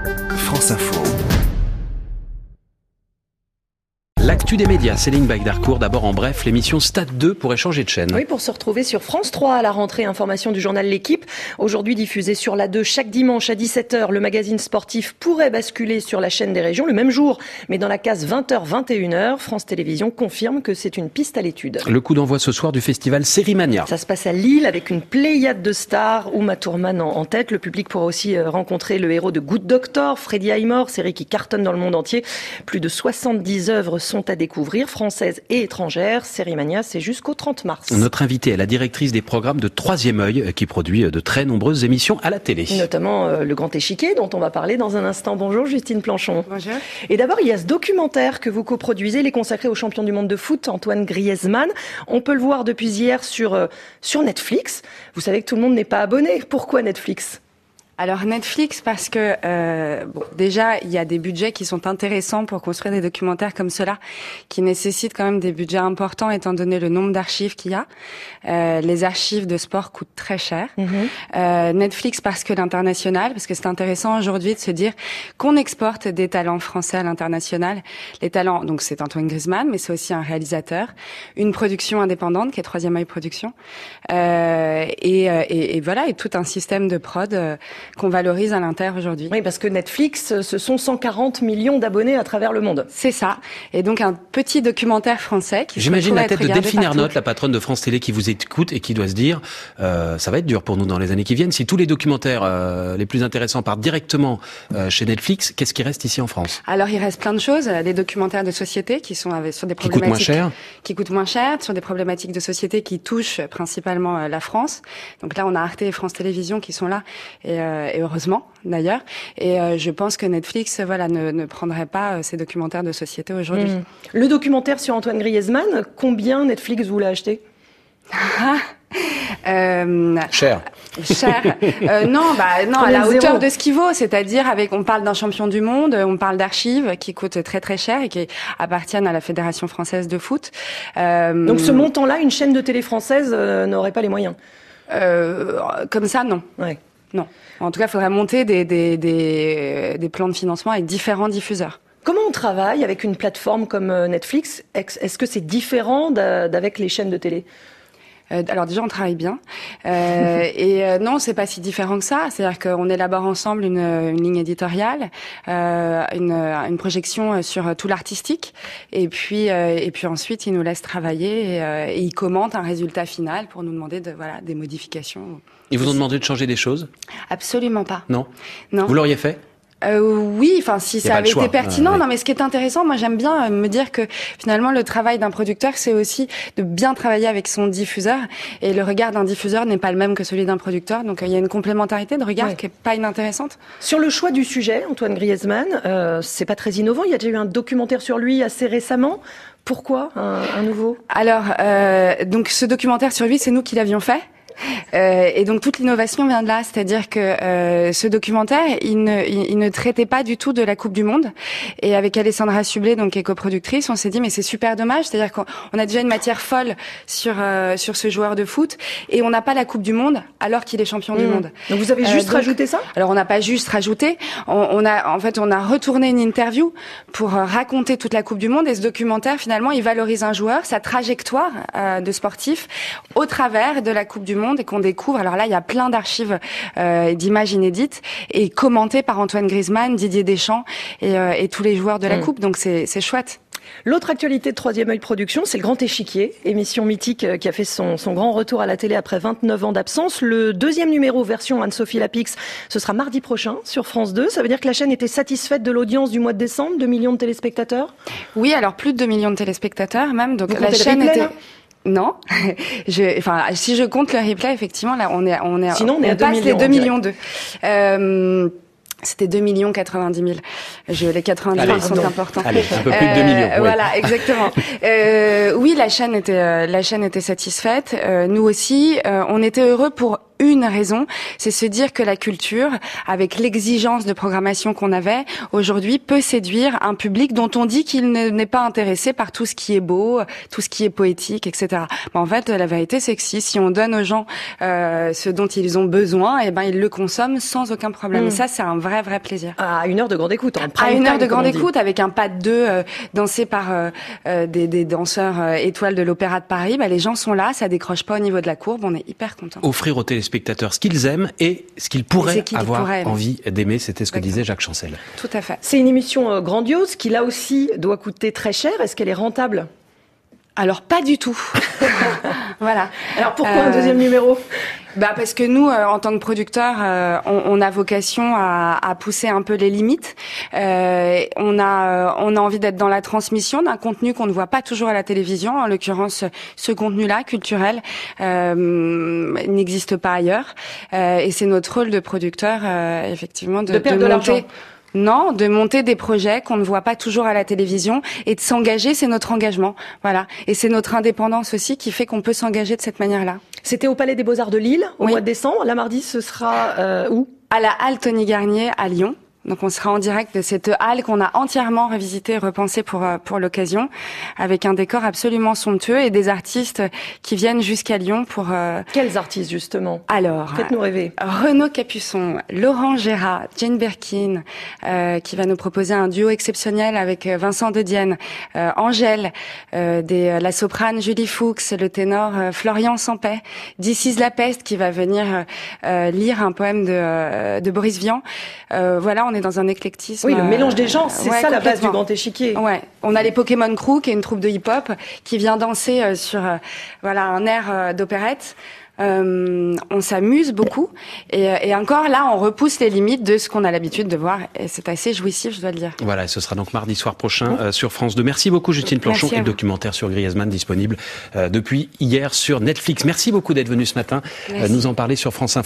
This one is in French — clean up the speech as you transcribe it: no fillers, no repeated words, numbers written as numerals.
France Info. L'actu des médias, Céline Bagdarcourt. D'abord en bref, l'émission Stade 2 pourrait changer de chaîne. Oui, pour se retrouver sur France 3 à la rentrée. Information du journal L'Équipe. Aujourd'hui diffusé sur la 2 chaque dimanche à 17h. Le magazine sportif pourrait basculer sur la chaîne des régions le même jour. Mais dans la case 20h-21h, France Télévisions confirme que c'est une piste à l'étude. Le coup d'envoi ce soir du festival Sérimania. Ça se passe à Lille avec une pléiade de stars. Uma Thurman en tête. Le public pourra aussi rencontrer le héros de Good Doctor, Freddie Highmore, série qui cartonne dans le monde entier. Plus de 70 œuvres sont à découvrir, françaises et étrangères. Sérimania, c'est jusqu'au 30 mars. Notre invitée est la directrice des programmes de Troisième Œil, qui produit de très nombreuses émissions à la télé. Notamment Le Grand Échiquier, dont on va parler dans un instant. Bonjour Justine Planchon. Bonjour. Et d'abord, il y a ce documentaire que vous coproduisez, il est consacré au champion du monde de foot, Antoine Griezmann. On peut le voir depuis hier sur Netflix. Vous savez que tout le monde n'est pas abonné. Pourquoi Netflix ? Alors Netflix parce que déjà il y a des budgets qui sont intéressants pour construire des documentaires comme cela, qui nécessitent quand même des budgets importants étant donné le nombre d'archives qu'il y a. Les archives de sport coûtent très cher. Netflix parce que l'international, parce que c'est intéressant aujourd'hui de se dire qu'on exporte des talents français à l'international. Les talents, donc c'est Antoine Griezmann, mais c'est aussi un réalisateur, une production indépendante qui est Troisième Œil Production, et voilà, et tout un système de prod qu'on valorise à l'inter aujourd'hui. Oui, parce que Netflix, ce sont 140 millions d'abonnés à travers le monde. C'est ça. Et donc un petit documentaire français qui J'imagine la tête de Delphine partout. Ernotte, la patronne de France Télé, qui vous écoute et qui doit se dire ça va être dur pour nous dans les années qui viennent. Si tous les documentaires les plus intéressants partent directement chez Netflix, qu'est-ce qui reste ici en France ? Alors il reste plein de choses. Des documentaires de société qui sont sur des problématiques qui coûtent moins cher, sur des problématiques de société qui touchent principalement la France. Donc là on a Arte et France Télévisions qui sont là et heureusement d'ailleurs. Et je pense que Netflix ne prendrait pas ces documentaires de société aujourd'hui. Le documentaire sur Antoine Griezmann, combien Netflix vous l'a acheté ? Cher. Non, à la hauteur de ce qu'il vaut, c'est-à-dire on parle d'un champion du monde, on parle d'archives qui coûtent très très cher et qui appartiennent à la Fédération française de foot. Donc ce montant-là, une chaîne de télé française n'aurait pas les moyens. Comme ça, non. Ouais. Non. En tout cas, il faudrait monter des plans de financement avec différents diffuseurs. Comment on travaille avec une plateforme comme Netflix ? Est-ce que c'est différent d'avec les chaînes de télé ? Alors déjà, on travaille bien. Non, c'est pas si différent que ça. C'est-à-dire qu'on élabore ensemble une ligne éditoriale, une projection sur tout l'artistique. Et puis ensuite, ils nous laissent travailler et ils commentent un résultat final pour nous demander des modifications. Ils vous ont demandé de changer des choses ? Absolument pas. Non. Non. Vous l'auriez fait ? Oui, si ça avait été pertinent. Oui. Non, mais ce qui est intéressant, moi j'aime bien me dire que finalement le travail d'un producteur, c'est aussi de bien travailler avec son diffuseur. Et le regard d'un diffuseur n'est pas le même que celui d'un producteur. Donc il y a une complémentarité de regard qui est pas inintéressante. Sur le choix du sujet, Antoine Griezmann, c'est pas très innovant. Il y a déjà eu un documentaire sur lui assez récemment. Pourquoi un nouveau ? Alors, donc ce documentaire sur lui, c'est nous qui l'avions fait. Et donc toute l'innovation vient de là, c'est-à-dire que ce documentaire, il ne traitait pas du tout de la Coupe du Monde. Et avec Alessandra Sublet, donc qui est coproductrice, on s'est dit mais c'est super dommage, c'est-à-dire qu'on a déjà une matière folle sur ce joueur de foot et on n'a pas la Coupe du Monde alors qu'il est champion du monde. Donc vous avez juste rajouté ça ? Alors on n'a pas juste rajouté, on a retourné une interview pour raconter toute la Coupe du Monde et ce documentaire finalement il valorise un joueur, sa trajectoire de sportif au travers de la Coupe du Monde et qu'on découvre. Alors là, il y a plein d'archives d'images inédites et commentées par Antoine Griezmann, Didier Deschamps et tous les joueurs de la Coupe. Donc c'est chouette. L'autre actualité de Troisième Œil Production, c'est Le Grand Échiquier, émission mythique qui a fait son grand retour à la télé après 29 ans d'absence. Le deuxième numéro, version Anne-Sophie Lapix, ce sera mardi prochain sur France 2. Ça veut dire que la chaîne était sasatisfaite de l'audience du mois de décembre, 2 millions de téléspectateurs ? Oui, alors plus de 2 millions de téléspectateurs même. Donc la chaîne était... Non, si je compte le replay, effectivement, là, Sinon, on passe les 2 millions 2. C'était 2 90 000. Les 90 000 sont importants. Allez, un peu plus de 2 millions. Oui. Voilà, exactement. Oui, la chaîne était satisfaite. Nous aussi, on était heureux pour une raison, c'est se dire que la culture, avec l'exigence de programmation qu'on avait, aujourd'hui peut séduire un public dont on dit qu'il n'est pas intéressé par tout ce qui est beau, tout ce qui est poétique, etc. Mais en fait, la vérité, c'est que si on donne aux gens ce dont ils ont besoin, et ben ils le consomment sans aucun problème. Et ça, c'est un vrai plaisir. À 1 heure de grande écoute. À 1 heure de grande écoute, avec un pas de 2 dansé par des danseurs étoiles de l'Opéra de Paris. Les gens sont là, ça décroche pas au niveau de la courbe, on est hyper contents. Offrir aux téléspectateurs ce qu'ils aiment et ce qu'ils pourraient avoir envie d'aimer, c'était ce que disait Jacques Chancel. Tout à fait. C'est une émission grandiose qui là aussi doit coûter très cher. Est-ce qu'elle est rentable ? Alors pas du tout. Voilà. Alors pourquoi un deuxième numéro ? Parce que nous, en tant que producteurs, on a vocation à pousser un peu les limites. On a envie d'être dans la transmission d'un contenu qu'on ne voit pas toujours à la télévision. En l'occurrence, ce contenu-là, culturel, n'existe pas ailleurs. Et c'est notre rôle de producteur, effectivement, de perdre de l'argent. Non, de monter des projets qu'on ne voit pas toujours à la télévision et de s'engager, c'est notre engagement. Voilà. Et c'est notre indépendance aussi qui fait qu'on peut s'engager de cette manière-là. C'était au Palais des Beaux-Arts de Lille au mois de décembre. La mardi, ce sera où ? À la halle Tony Garnier à Lyon. Donc on sera en direct de cette halle qu'on a entièrement revisitée et repensée pour l'occasion, avec un décor absolument somptueux et des artistes qui viennent jusqu'à Lyon pour... Quels artistes justement ? Alors, faites-nous rêver. Renaud Capuçon, Laurent Gérard, Jane Birkin, qui va nous proposer un duo exceptionnel avec Vincent De Dienne, Angèle, la soprane Julie Fuchs, le ténor Florian Sampey, This is la peste qui va venir lire un poème de Boris Vian. Voilà, on est dans un éclectisme. Oui, le mélange des genres, c'est ça la base du Grand Échiquier. Ouais, on a les Pokémon Crew, qui est une troupe de hip-hop, qui vient danser sur un air d'opérette. On s'amuse beaucoup et encore là on repousse les limites de ce qu'on a l'habitude de voir et c'est assez jouissif, je dois le dire. Voilà, ce sera donc mardi soir prochain sur France 2. Merci beaucoup Justine Planchon et le documentaire sur Griezmann disponible depuis hier sur Netflix. Merci beaucoup d'être venue ce matin nous en parler sur France Info.